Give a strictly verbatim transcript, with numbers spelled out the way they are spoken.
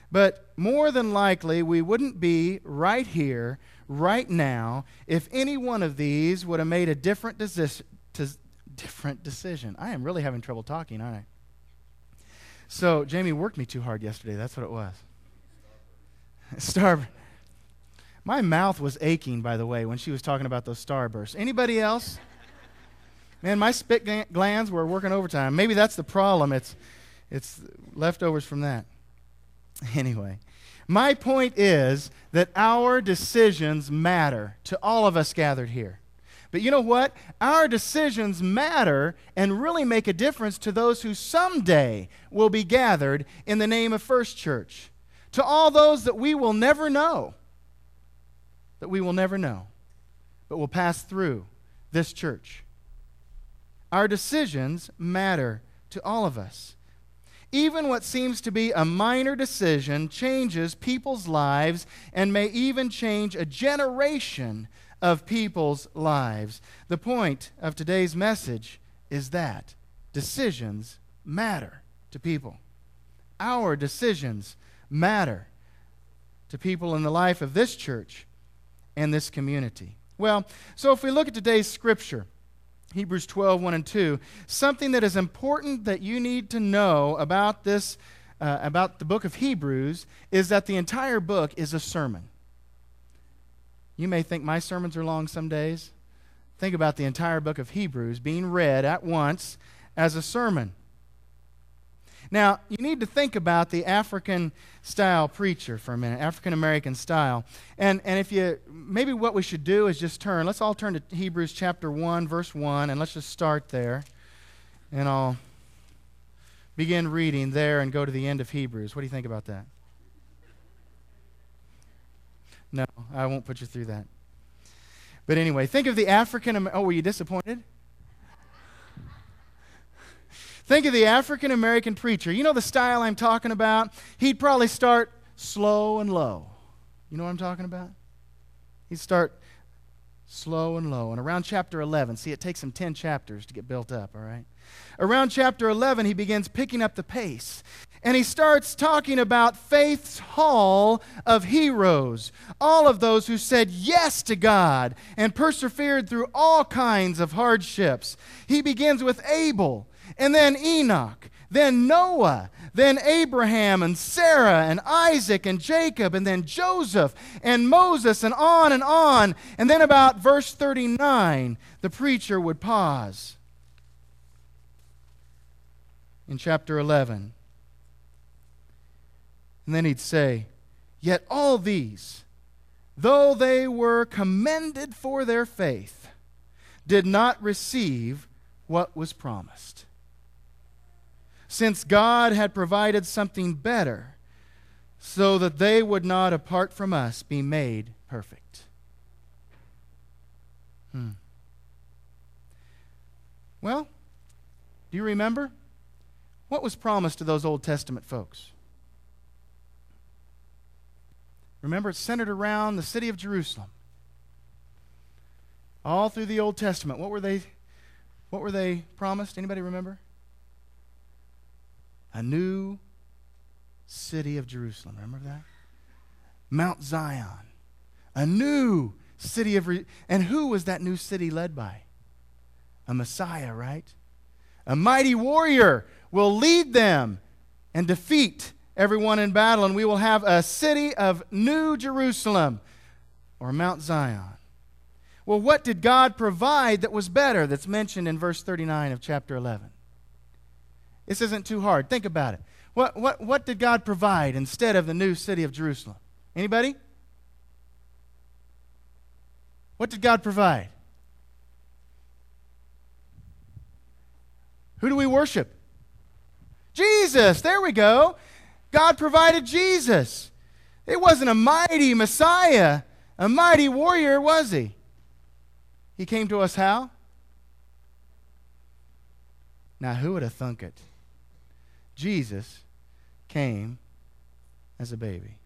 But more than likely, we wouldn't be right here, right now, if any one of these would have made a different, desi- des- different decision. I am really having trouble talking, aren't I? So, Jamie worked me too hard yesterday. That's what it was. Star. My mouth was aching, by the way, when she was talking about those starbursts. Anybody else? Man, my spit glands were working overtime. Maybe that's the problem. It's, it's leftovers from that. Anyway, my point is that our decisions matter to all of us gathered here. But you know what? Our decisions matter and really make a difference to those who someday will be gathered in the name of First Church. To all those that we will never know, that we will never know, but will pass through this church. Our decisions matter to all of us. Even what seems to be a minor decision changes people's lives and may even change a generation of people's lives. The point of today's message is that decisions matter to people. Our decisions matter to people in the life of this church and this community. Well, so if we look at today's scripture, Hebrews twelve, one and two, something that is important that you need to know about this, uh, about the book of Hebrews, is that the entire book is a sermon. You may think my sermons are long some days. Think about the entire book of Hebrews being read at once as a sermon. Now, you need to think about the African-style preacher for a minute, African-American style. And, and if you, maybe what we should do is just turn, let's all turn to Hebrews chapter one, verse one, and let's just start there. And I'll begin reading there and go to the end of Hebrews. What do you think about that? No, I won't put you through that. But anyway, think of the African, oh, were you disappointed? Think of the African-American preacher. You know the style I'm talking about? He'd probably start slow and low. You know what I'm talking about? He'd start slow and low. And around chapter eleven, see, it takes him ten chapters to get built up, all right? Around chapter eleven, he begins picking up the pace. And he starts talking about faith's hall of heroes, all of those who said yes to God and persevered through all kinds of hardships. He begins with Abel, and then Enoch, then Noah, then Abraham and Sarah and Isaac and Jacob, and then Joseph and Moses, and on and on. And then about verse thirty-nine, the preacher would pause in chapter eleven. And then he'd say, "Yet all these, though they were commended for their faith, did not receive what was promised, since God had provided something better, so that they would not, apart from us, be made perfect." Hmm. Well, do you remember? What was promised to those Old Testament folks? Remember, it's centered around the city of Jerusalem. All through the Old Testament, what were they, what were they promised? Anybody remember? A new city of Jerusalem. Remember that? Mount Zion. A new city of... Re- and who was that new city led by? A Messiah, right? A mighty warrior will lead them and defeat everyone in battle, and we will have a city of New Jerusalem, or Mount Zion. Well, what did God provide that was better, that's mentioned in verse thirty-nine of chapter eleven? This isn't too hard. Think about it. What, what, what did God provide instead of the new city of Jerusalem? Anybody? What did God provide? Who do we worship? Jesus. There we go. God provided Jesus. It wasn't a mighty Messiah, a mighty warrior, was he? He came to us how? Now, who would have thunk it? Jesus came as a baby.